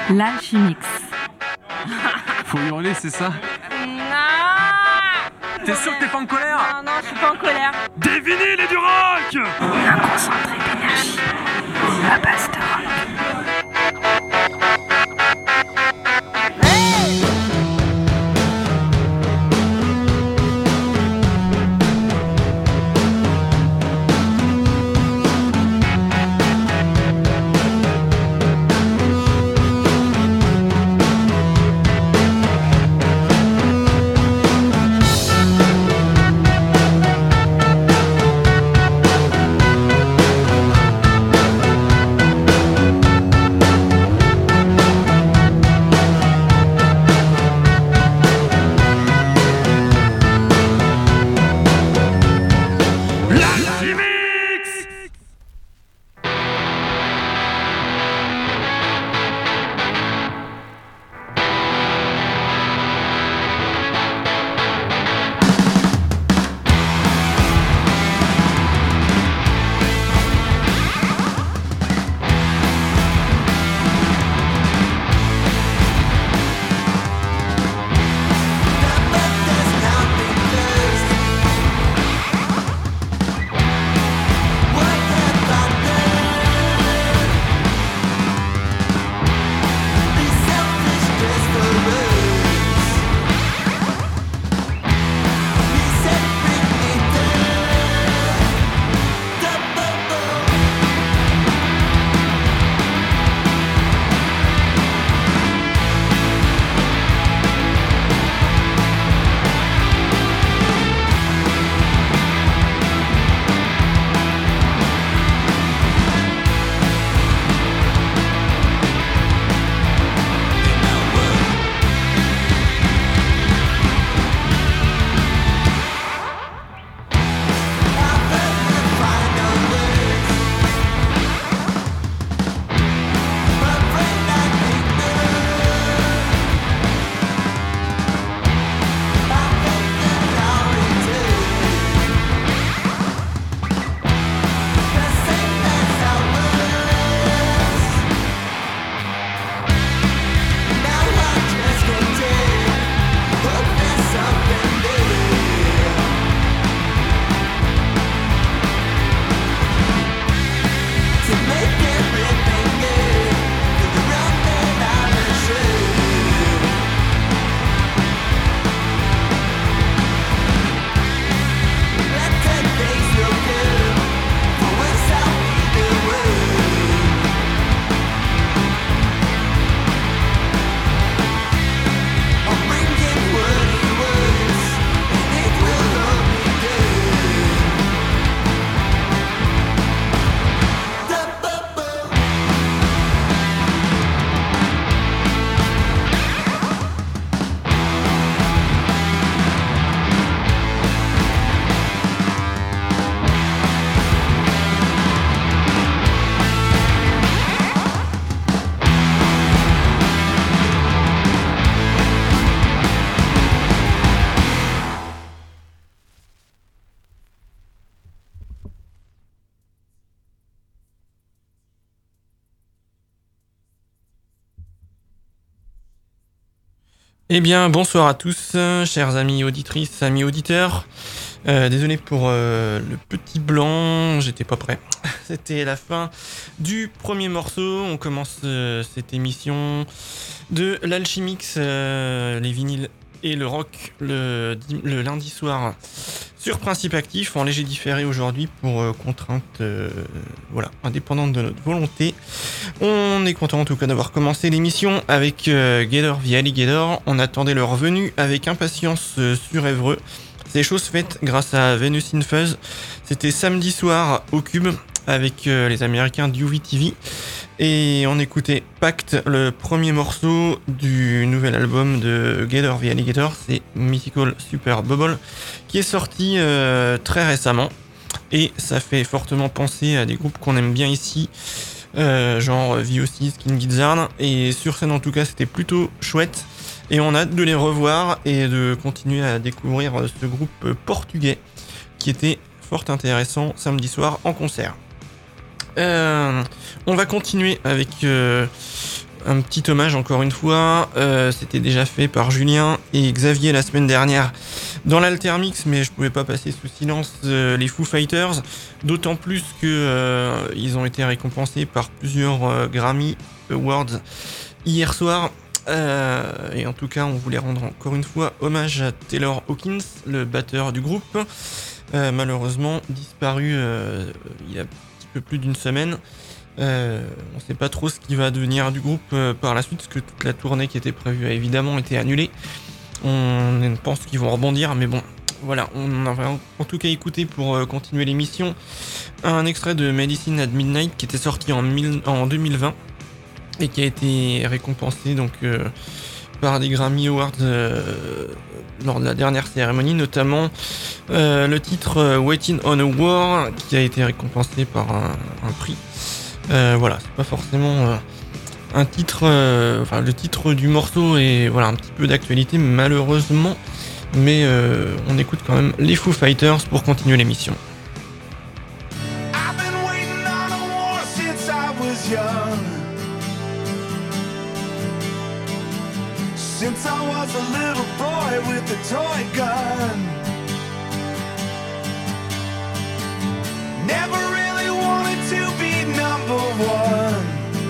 L'Alchimix. Faut hurler, c'est ça? Non. T'es sûr que t'es pas en colère? Non, je suis pas en colère. Des vinyles et du rock! Un concentré d'énergie à base de rock. Eh bien, bonsoir à tous, chers amis auditrices, amis auditeurs. Désolé pour le petit blanc, j'étais pas prêt. C'était la fin du premier morceau. On commence cette émission de l'Alchimix, les vinyles et le rock le lundi soir sur Principe Actif en léger différé aujourd'hui pour contraintes indépendantes de notre volonté. On est content en tout cas d'avoir commencé l'émission avec Gator the Alligator. On attendait leur venue avec impatience sur Évreux. C'est chose faite grâce à Venus in Fuzz. C'était samedi soir au Cube avec les Américains d'UV-TV. Et on écoutait Pact, le premier morceau du nouvel album de Gator the Alligator. C'est Mythical Super Bubble qui est sorti très récemment. Et ça fait fortement penser à des groupes qu'on aime bien ici. Genre VOC, Skin Gizzard. Et sur scène en tout cas c'était plutôt chouette. Et on a hâte de les revoir et de continuer à découvrir ce groupe portugais qui était fort intéressant samedi soir en concert. On va continuer avec un petit hommage encore une fois. C'était déjà fait par Julien et Xavier la semaine dernière dans l'Altermix, mais je pouvais pas passer sous silence les Foo Fighters, d'autant plus que ils ont été récompensés par plusieurs Grammy Awards hier soir. Et en tout cas, on voulait rendre encore une fois hommage à Taylor Hawkins, le batteur du groupe, malheureusement disparu il y a un petit peu plus d'une semaine. On sait pas trop ce qui va devenir du groupe par la suite, parce que toute la tournée qui était prévue a évidemment été annulée. On pense qu'ils vont rebondir, mais bon, voilà, on a en tout cas écouté pour continuer l'émission un extrait de Medicine at Midnight qui était sorti en 2020 et qui a été récompensé donc par des Grammy Awards lors de la dernière cérémonie, notamment le titre Waiting on a War qui a été récompensé par un prix. Voilà, c'est pas forcément un titre, enfin le titre du morceau est voilà un petit peu d'actualité malheureusement, mais on écoute quand même les Foo Fighters pour continuer l'émission. Since I was a little boy with a toy gun, never really wanted to be number one.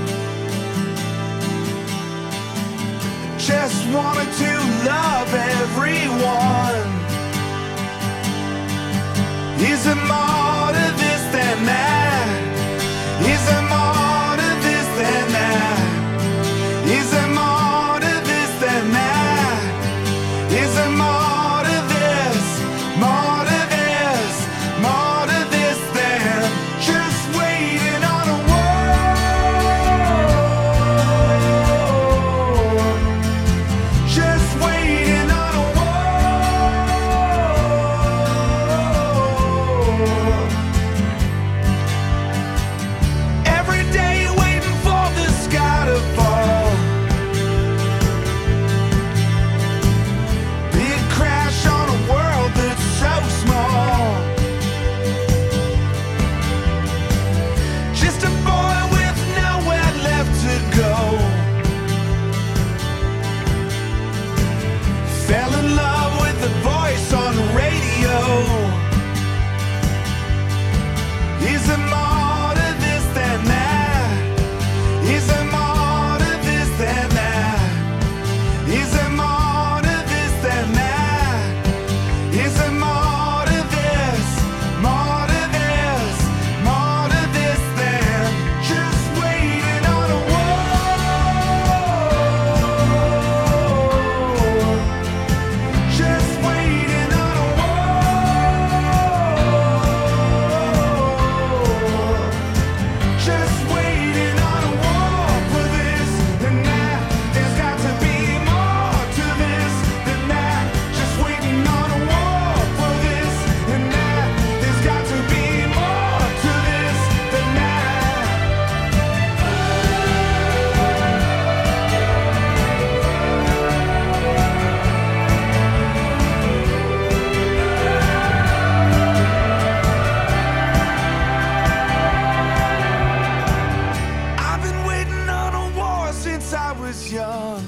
Just wanted to love everyone. Is there more to this than that? Is there more to this than that? Is there more to this than that? Is there more to this? More to this? More to this than just waiting on a war? Just waiting on a war. Every day waiting for the sky to fall. Big crash on a world that's so small. Just a boy with nowhere left to go. Fell in love with the voice on the radio. Is there more to this than that? Is there more to this than that? Is there more to this than that? Is there more to this? More to this? More to this than just waiting on a war? Just waiting on a war. Just waiting on a war for this and that. There's got to be more to this than that. Just waiting on a war for this and that. There's got to be more to this than that. I've been waiting on a war since I was young.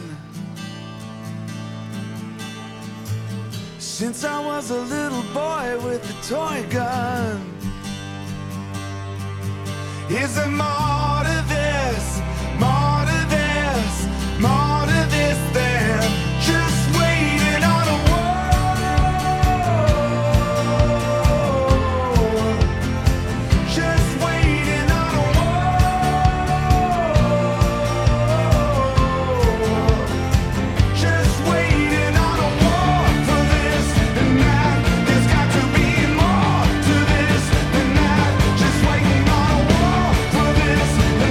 Since I was a little boy with a toy gun. Is there more to this? More to this? More to this than just waiting on a war? Just waiting on a war. Just waiting on a war for this and that. There's got to be more to this than that. Just waiting on a war for this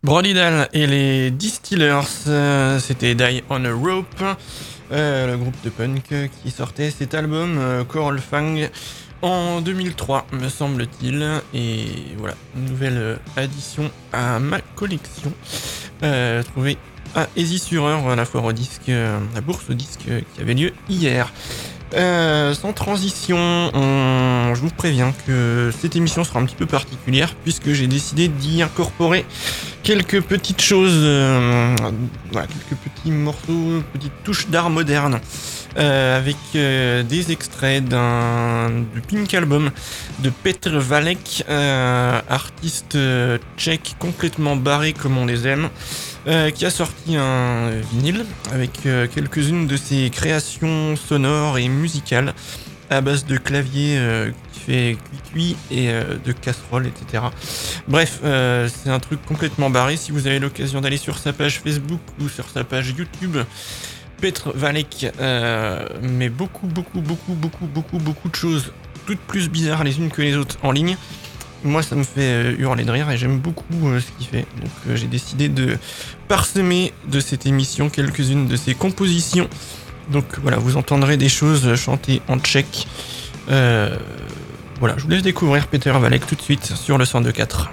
Brody Dalle et les Distillers, c'était Die on a Rope, le groupe de punk qui sortait cet album Coral Fang en 2003, me semble-t-il. Et voilà, une nouvelle addition à ma collection, trouvée à Easy-sur-Eure, la foire au disque, la bourse au disque qui avait lieu hier. Sans transition, je vous préviens que cette émission sera un petit peu particulière puisque j'ai décidé d'y incorporer quelques petites choses, voilà, quelques petits morceaux, petites touches d'art moderne, avec des extraits du Pink Album de Petr Valek, artiste tchèque complètement barré comme on les aime. Qui a sorti un vinyle avec quelques-unes de ses créations sonores et musicales à base de clavier qui fait cuit et de casseroles, etc. Bref, c'est un truc complètement barré. Si vous avez l'occasion d'aller sur sa page Facebook ou sur sa page YouTube, Petr Valek met beaucoup de choses, toutes plus bizarres les unes que les autres en ligne. Moi, ça me fait hurler de rire et j'aime beaucoup ce qu'il fait. Donc, j'ai décidé de parsemer de cette émission quelques-unes de ses compositions. Donc, voilà, vous entendrez des choses chantées en tchèque. Voilà, je vous laisse découvrir Petr Valek tout de suite sur le 102.4.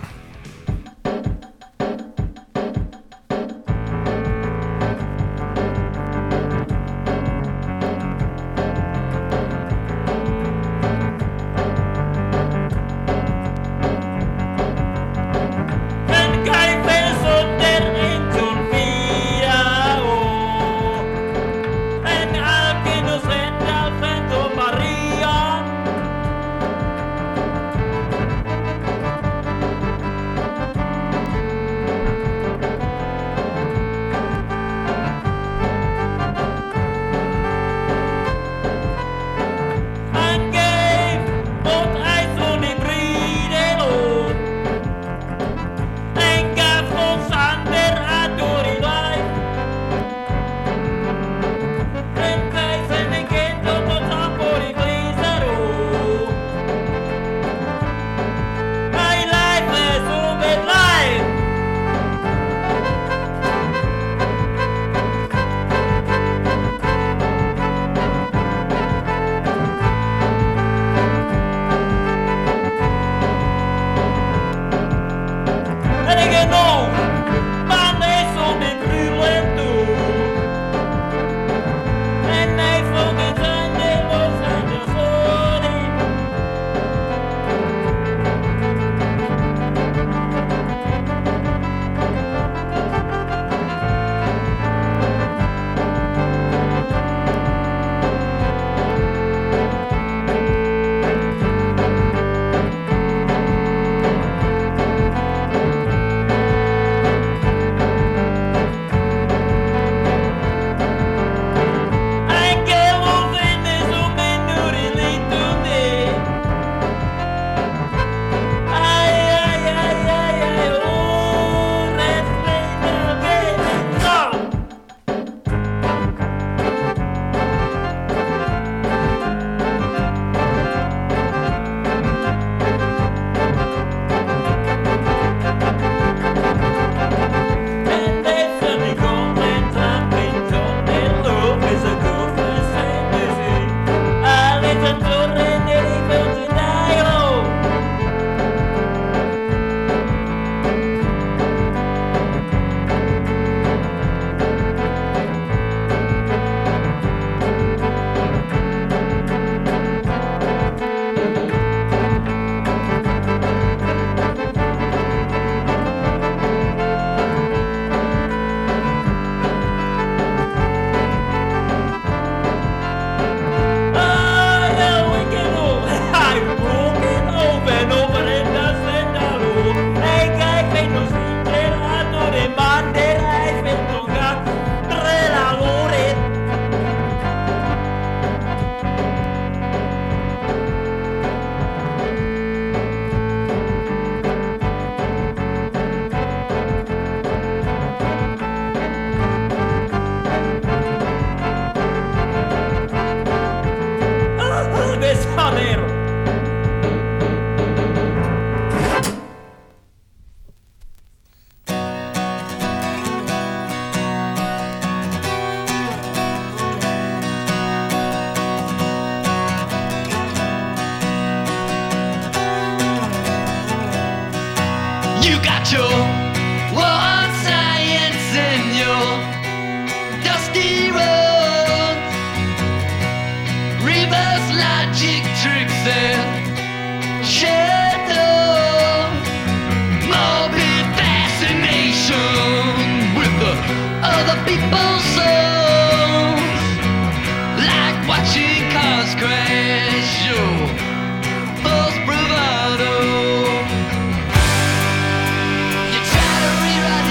your one science in your dusty road, reverse logic tricks and shadow, morbid fascination with the other people's souls, like watching cars crash your false bravado. You try to rewrite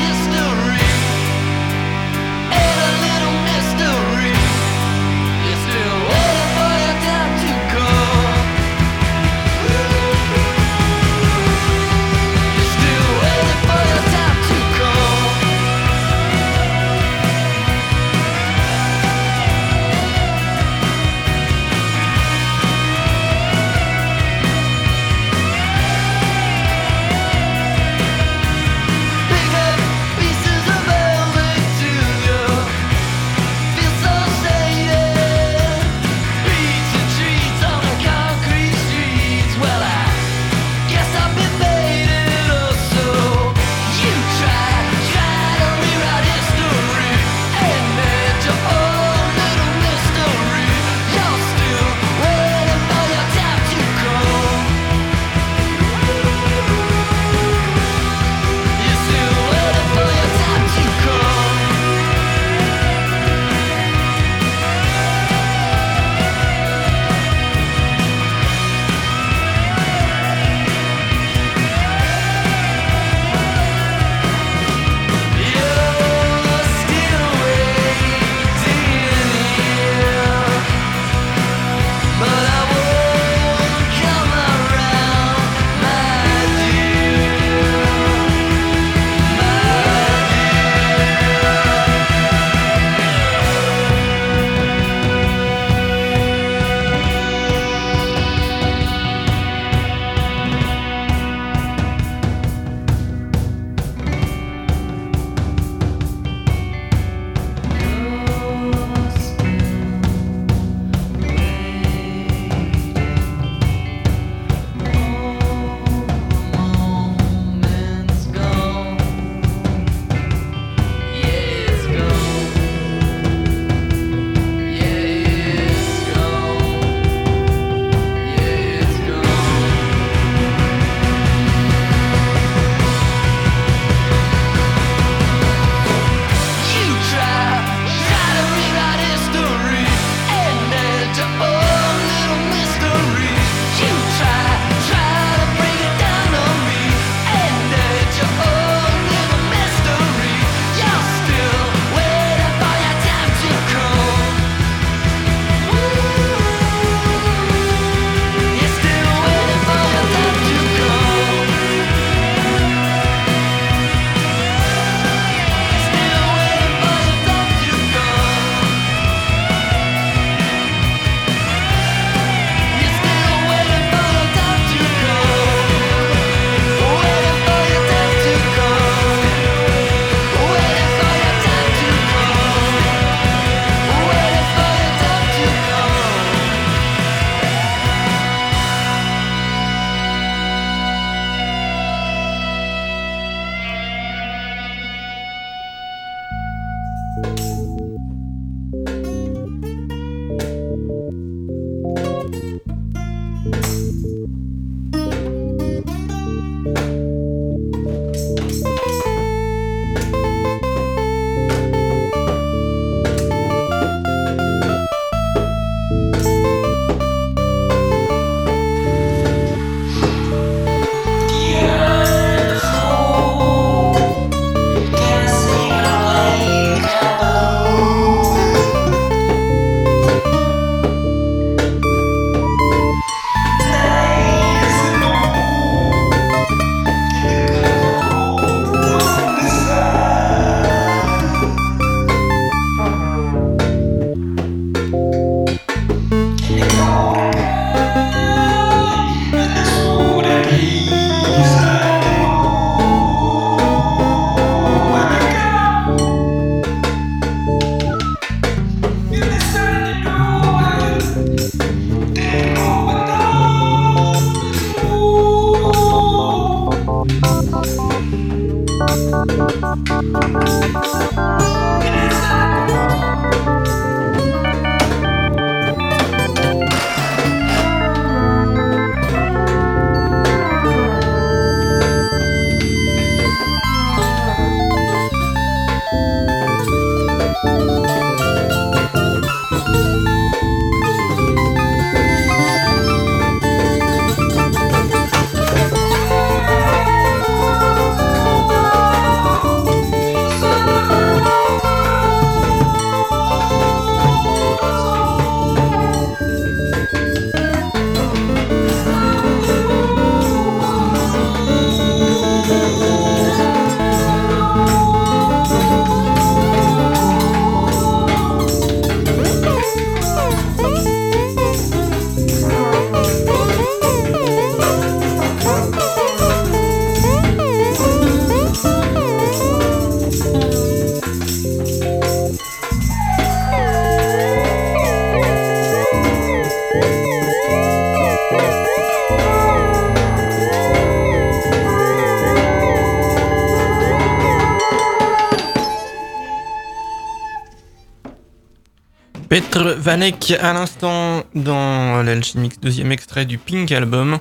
Petr Vanek à l'instant dans l'Alchemix, deuxième extrait du Pink Album.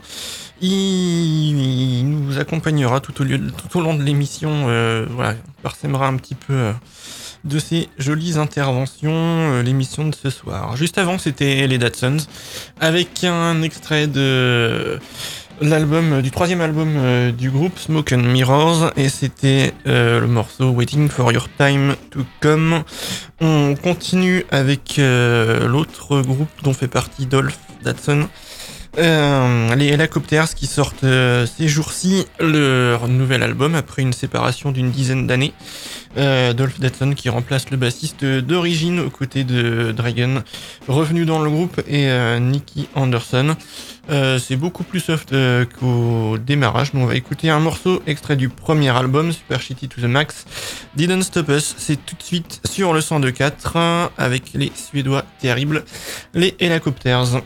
Il nous accompagnera tout au long de l'émission, voilà, on parsemera un petit peu de ses jolies interventions, l'émission de ce soir. Juste avant, c'était les Datsuns avec un extrait de l'album, du troisième album du groupe, Smoke and Mirrors, et c'était le morceau Waiting for Your Time to Come. On continue avec l'autre groupe dont fait partie Dolph Datsun, les Helicopters, qui sortent ces jours-ci leur nouvel album après une séparation d'une dizaine d'années. Dolph Datsun qui remplace le bassiste d'origine aux côtés de Dragon, revenu dans le groupe, et Nicky Anderson. C'est beaucoup plus soft qu'au démarrage. Nous on va écouter un morceau extrait du premier album, Super Shitty to the Max, Didn't Stop Us. C'est tout de suite sur le 102.4 avec les Suédois terribles, les Helicopters.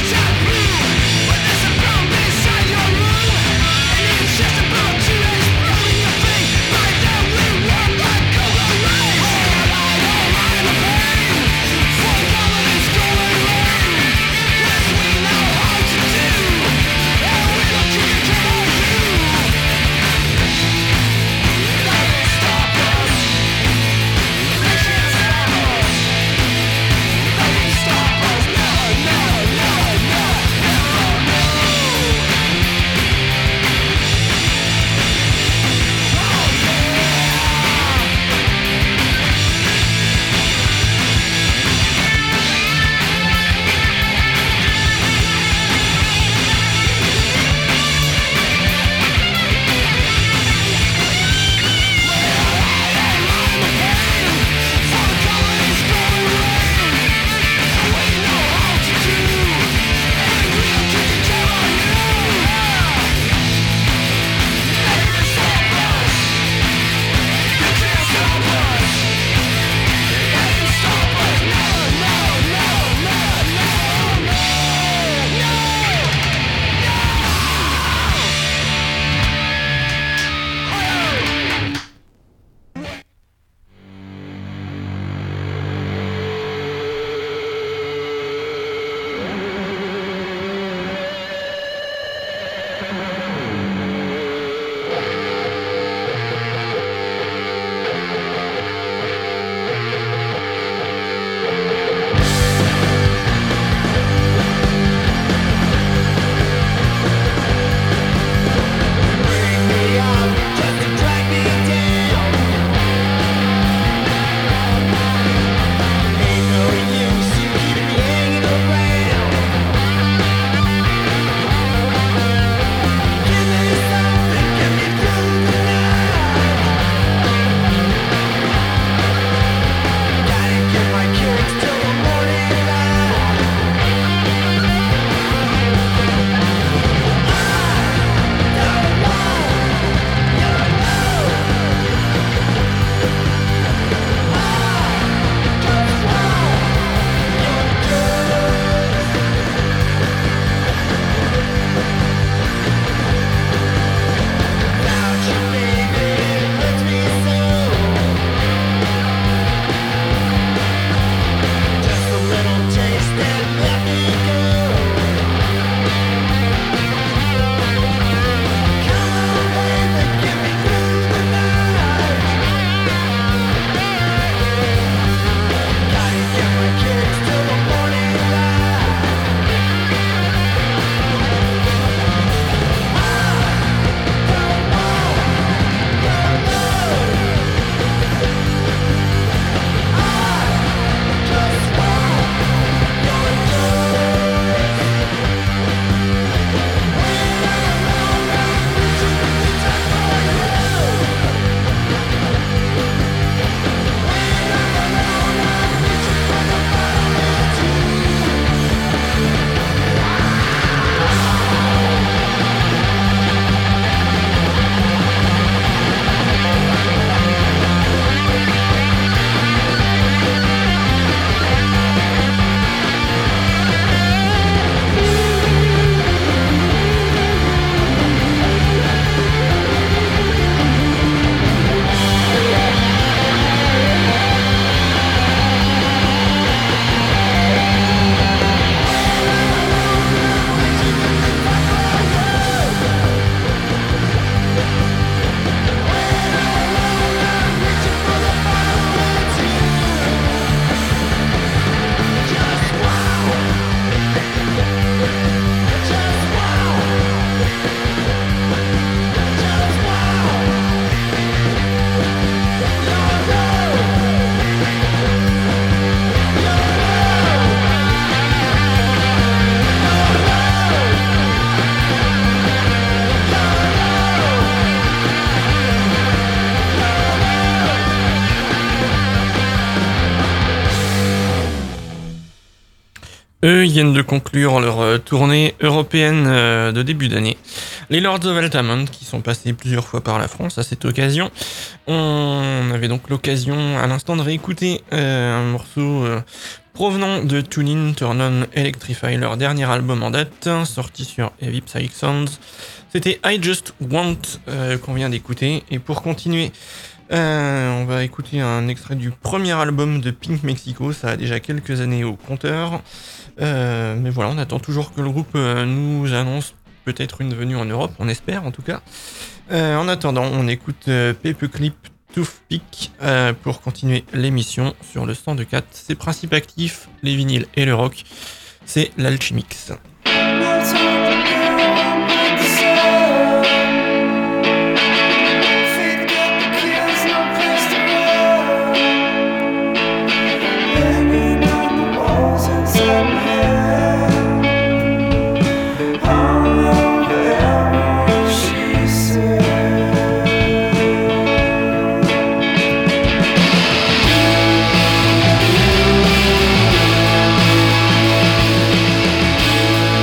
Just about to explode. Eux, ils viennent de conclure leur tournée européenne de début d'année. Les Lords of Altamont, qui sont passés plusieurs fois par la France à cette occasion. On avait donc l'occasion à l'instant de réécouter un morceau provenant de Tune In, Turn On, Electrify, leur dernier album en date, sorti sur Heavy Psychic Sounds. C'était I Just Want qu'on vient d'écouter. Et pour continuer, on va écouter un extrait du premier album de Pink Mexico. Ça a déjà quelques années au compteur. Mais voilà, on attend toujours que le groupe nous annonce peut-être une venue en Europe, on espère en tout cas. En attendant, on écoute Paperclip Toothpick pour continuer l'émission sur le 102.4. Ses principes actifs, les vinyles et le rock, c'est l'Alchimix. Thank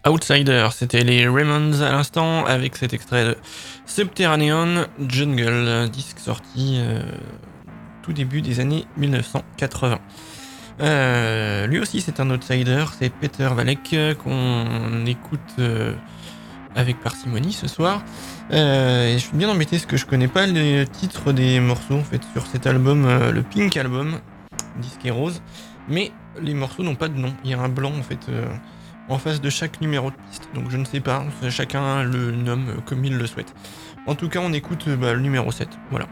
Outsider, c'était les Raymonds à l'instant avec cet extrait de Subterranean Jungle, disque sorti tout début des années 1980. Lui aussi c'est un outsider, c'est Peter Valek qu'on écoute avec parcimonie ce soir. Et je suis bien embêté parce que je connais pas les titres des morceaux en fait sur cet album, le Pink Album, disque et rose, mais les morceaux n'ont pas de nom, il y a un blanc en fait en face de chaque numéro de piste, donc je ne sais pas, chacun le nomme comme il le souhaite. En tout cas on écoute le numéro 7, voilà.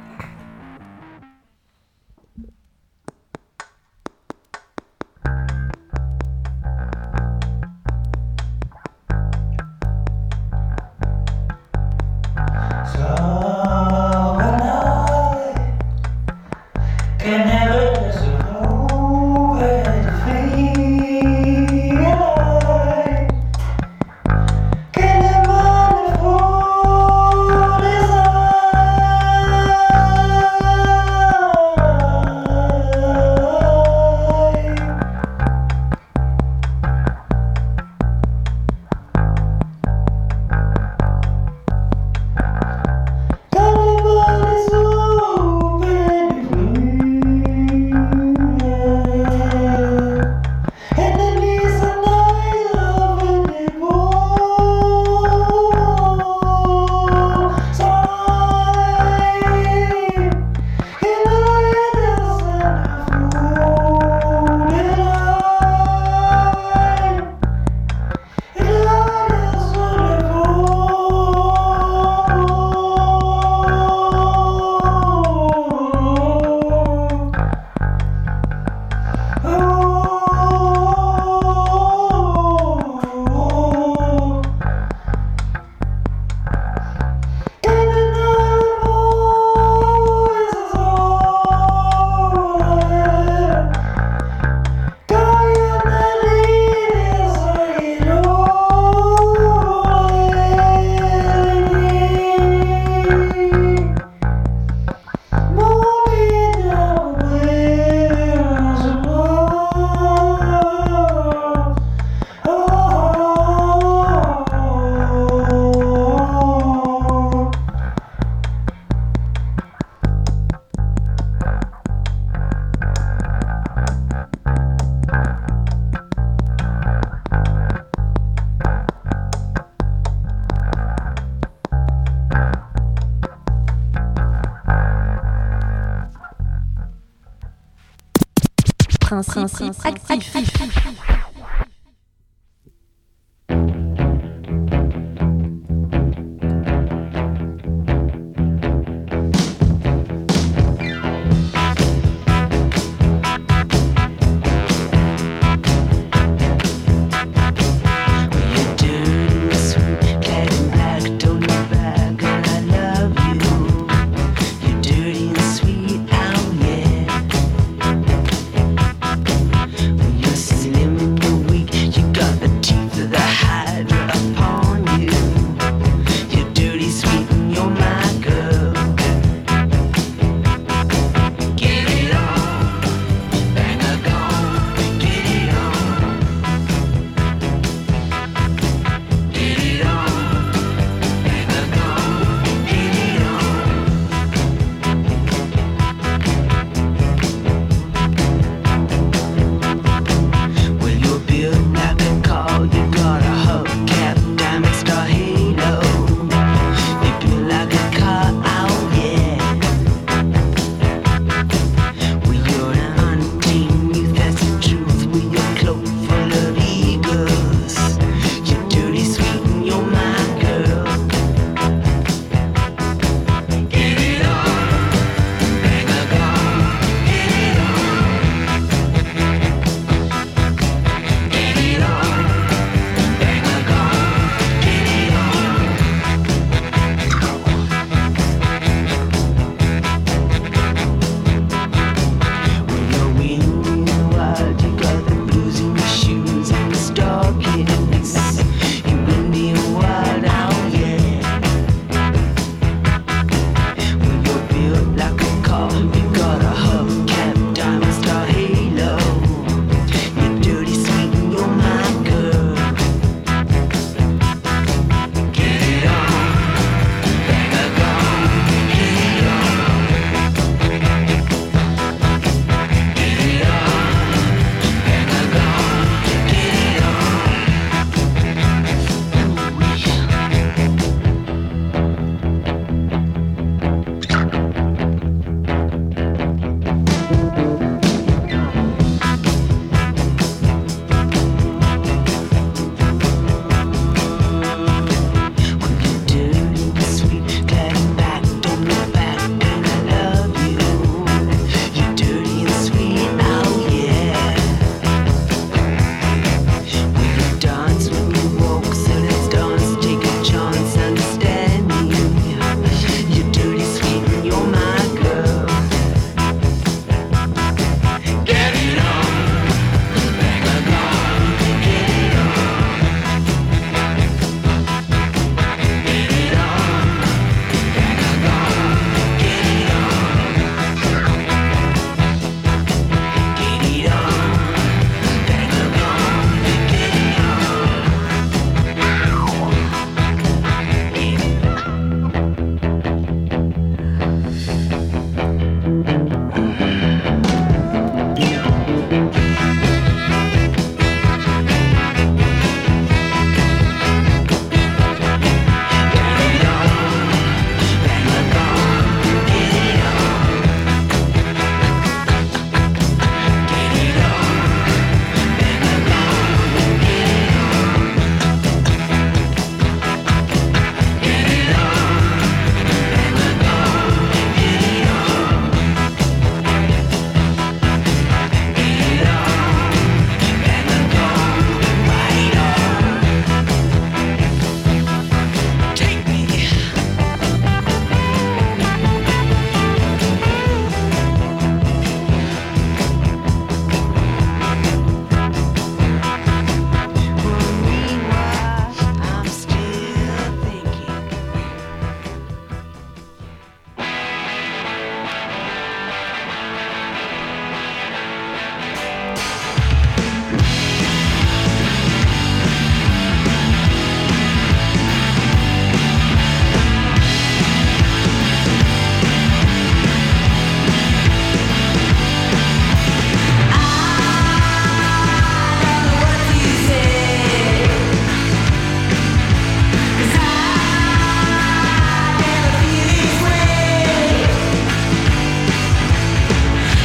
Principe actif. Slim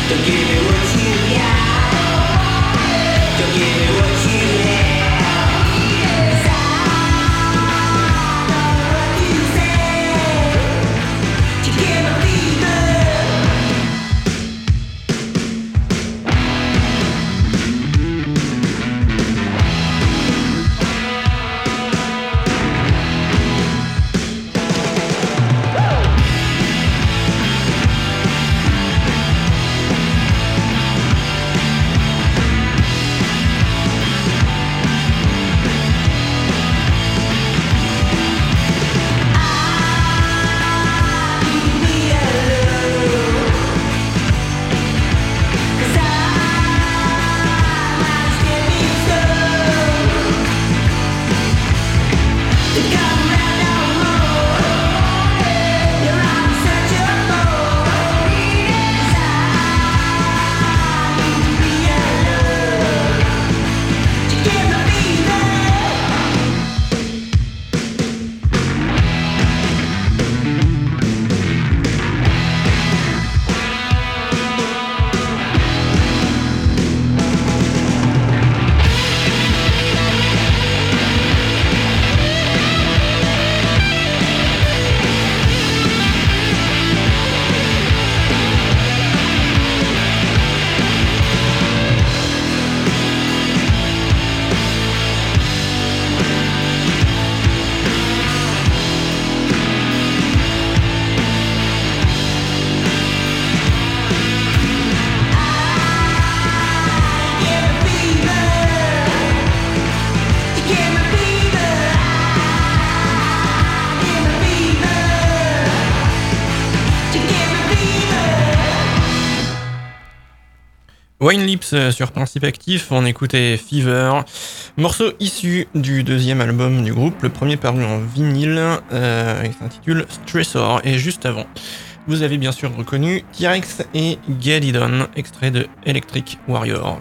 Wine Lips sur Principe Actif, on écoutait Fever, morceau issu du deuxième album du groupe, le premier paru en vinyle, il s'intitule Stressor, et juste avant, vous avez bien sûr reconnu T-Rex et Get It On, extrait de Electric Warrior.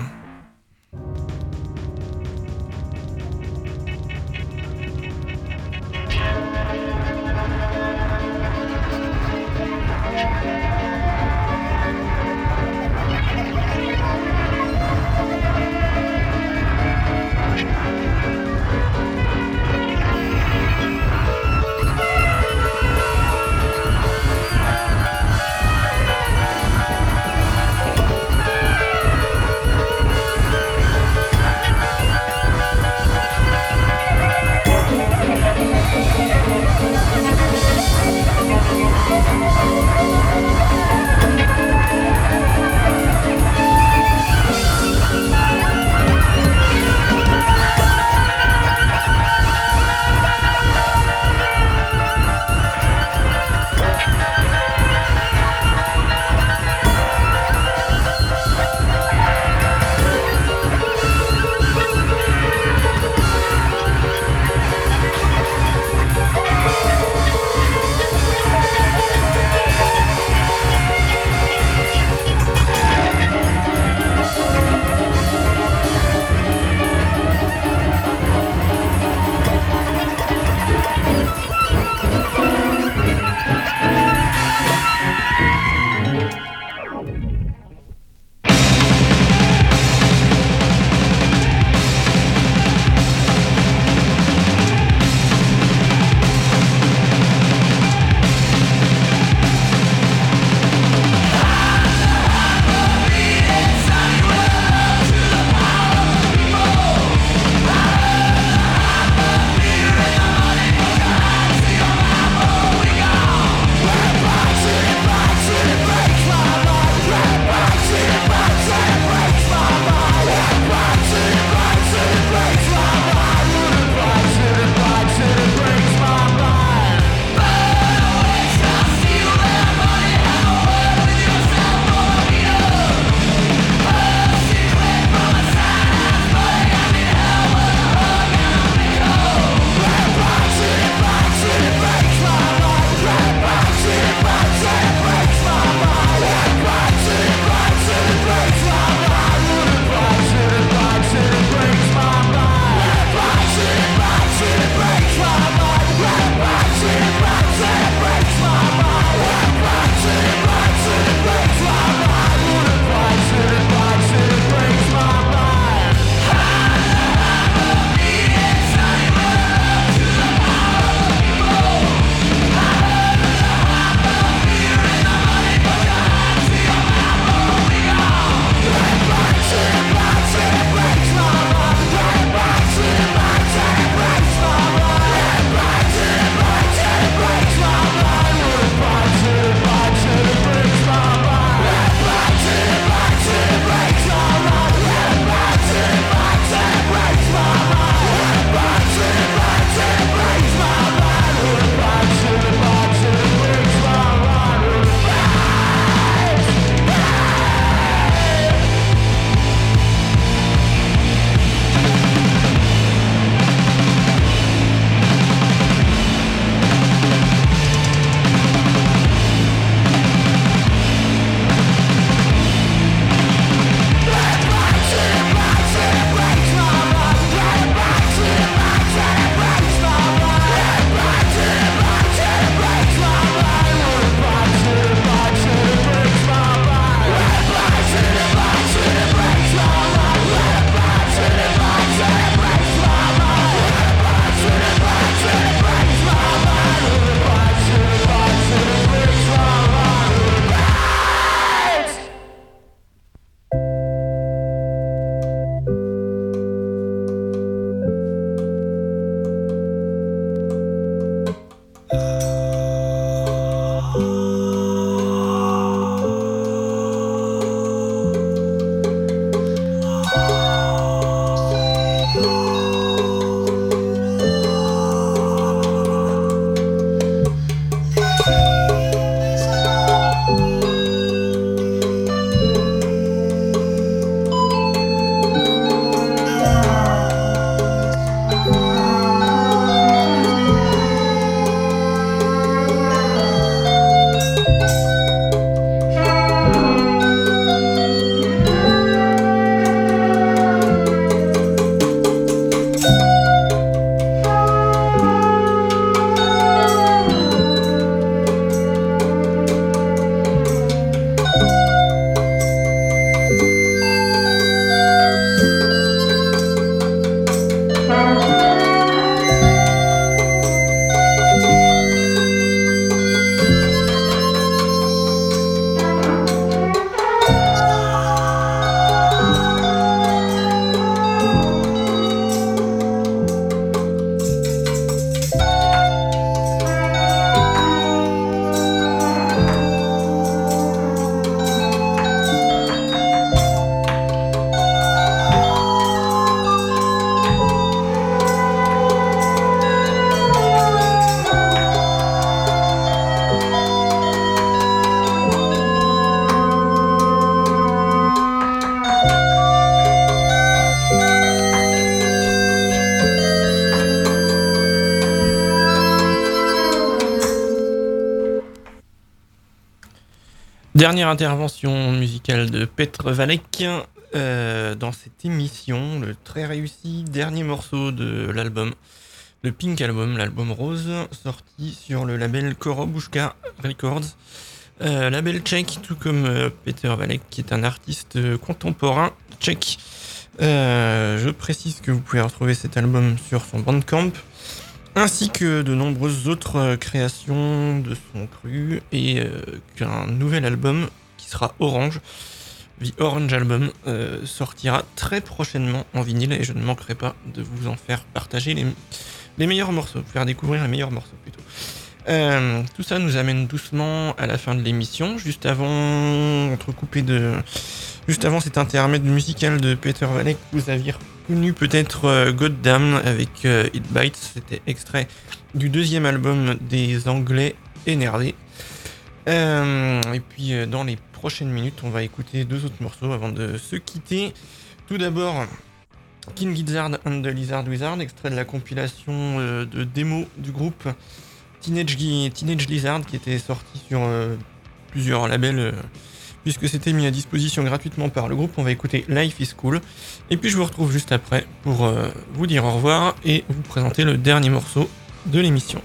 Dernière intervention musicale de Petr Valek dans cette émission, le très réussi dernier morceau de l'album, le Pink Album, l'album rose, sorti sur le label Korobushka Records, label tchèque, tout comme Petr Valek, qui est un artiste contemporain tchèque. Je précise que vous pouvez retrouver cet album sur son Bandcamp, ainsi que de nombreuses autres créations de son cru, et qu'un nouvel album qui sera Orange, The Orange Album, sortira très prochainement en vinyle, et je ne manquerai pas de vous en faire partager les meilleurs morceaux, vous faire découvrir les meilleurs morceaux plutôt. Tout ça nous amène doucement à la fin de l'émission. Juste avant cet intermède musical de Petr Valek, vous aviez reconnu peut-être Goddamn avec It Bites. C'était extrait du deuxième album des Anglais énervés. Et puis dans les prochaines minutes, on va écouter deux autres morceaux avant de se quitter. Tout d'abord, King Gizzard and the Lizard Wizard, extrait de la compilation de démos du groupe Teenage Lizard, qui était sorti sur plusieurs labels, puisque c'était mis à disposition gratuitement par le groupe. On va écouter Life is Cool, et puis je vous retrouve juste après pour vous dire au revoir et vous présenter le dernier morceau de l'émission.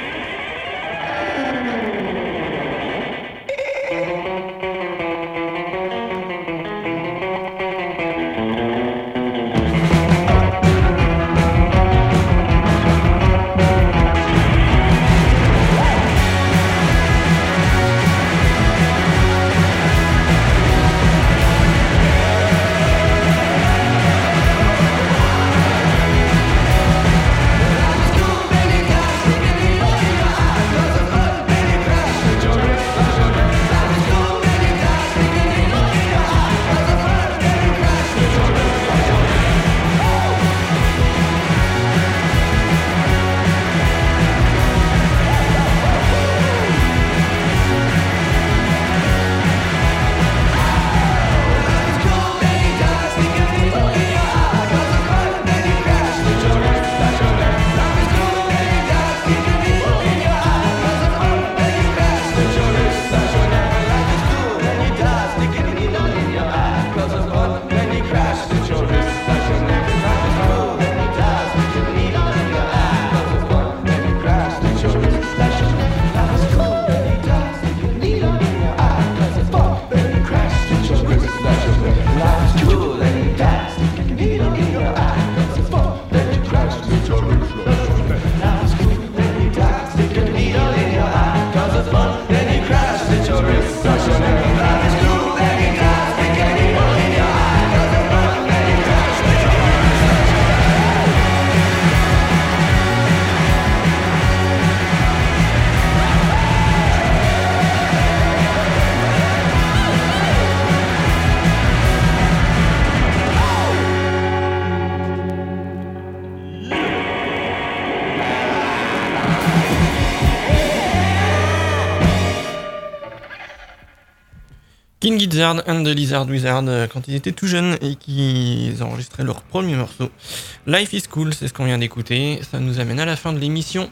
King Gizzard and the Lizard Wizard, quand ils étaient tout jeunes et qu'ils enregistraient leur premier morceau. Life is Cool, c'est ce qu'on vient d'écouter. Ça nous amène à la fin de l'émission.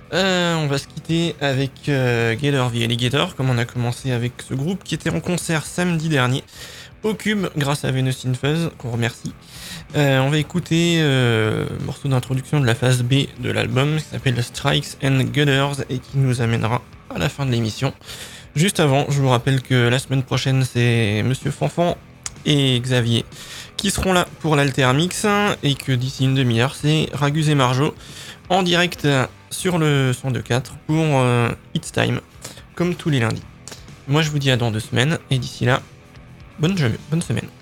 On va se quitter avec Gator the Alligator, comme on a commencé avec ce groupe qui était en concert samedi dernier au Cube grâce à Venus in Fuzz, qu'on remercie. On va écouter le morceau d'introduction de la phase B de l'album qui s'appelle Strikes and Gutters et qui nous amènera à la fin de l'émission. Juste avant, je vous rappelle que la semaine prochaine, c'est Monsieur Fanfan et Xavier qui seront là pour l'Altermix, et que d'ici une demi-heure, c'est Ragus et Marjo en direct sur le 102.4 pour It's Time, comme tous les lundis. Moi, je vous dis à dans 2 semaines, et d'ici là, bonne semaine.